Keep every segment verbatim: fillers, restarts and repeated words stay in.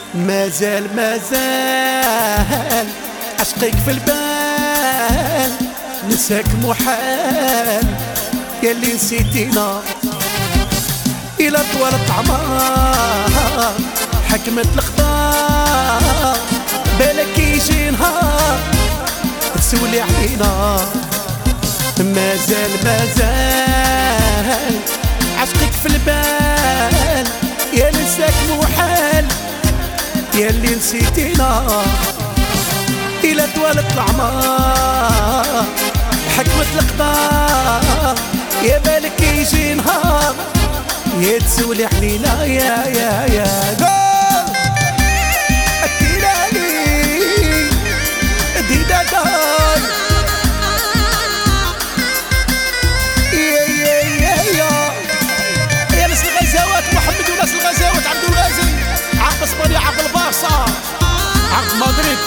مازال مازال عشقك في البال، نساك محال ياللي نسيتينا. إلى طوال الطعمار حكمت الخضار، بالك يجي نهار تسولي علينا. مازال مازال عشقك في البال، يا نساك محال ياللي نسيتينا. إلى طوال الأعمار حكمت الأقدار، يا بالك يجي نهار يا تسولي علينا. يا يا يا قول أكيلاني ديدا داي يا يا يا يا يا ناس الغزاوات محمد وناس الغزاوات عبد الغازي، عقد اسبانيا، عقد البارسا، عقد مدريد.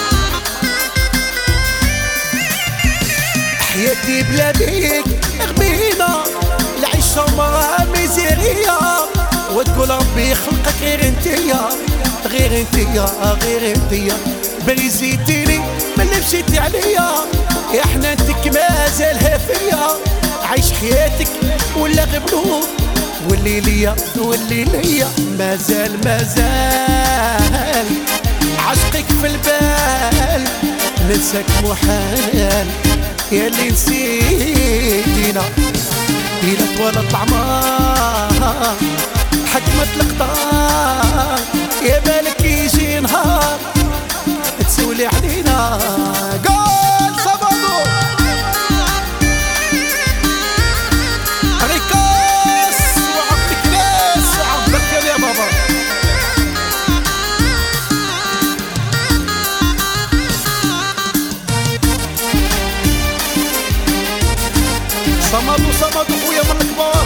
حياتي بلا بيك غبينا، العيشة مرة ميزيرية، وتقول ربي خلقك غير انتيا، غير انتيا غير انتيا. بريزيتيني ملي مشيتي عليا، يا حنانتك مازالها فيا. عايش حياتك ولا غبنوب، واللي ليا واللي ليا. مازال مازال عشقك في البال، ننساك محال ياللي نسيتينا. إلى طوال الأعمار حكمت الأقدار، يا بالك يجي نهار تسولي علينا. قول صبادو ريكاس وعبدك ناس وعبدك يا بابا. صمدوا صمدوا خويا من الكبار.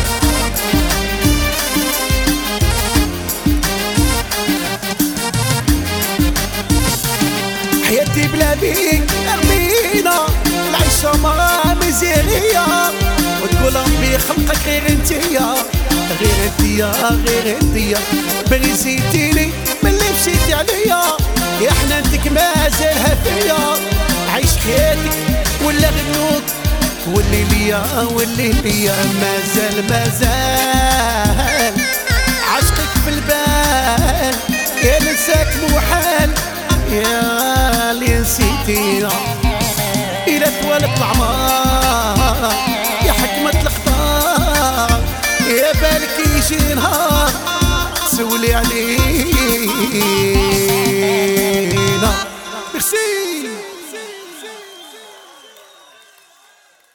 حياتي بلا بيك غبينا، العيشة مرة ميزيرية، وتقول ربي خلقك غير انتيا، غير انتيا غير انتيا. بريزيتيني ملي مشيتي عليا، يا حنانتك مازالها فيا. عيش حياتك ولا غنوك، واللي ليا واللي ليا. مازال مازال عشقك في البال، يا نساك محال يا اللي نسيتينا. إلى طوال الأعمار يا حكمة الأقدار، يا بالك يجي نهار تسولي علينا. ميرسي.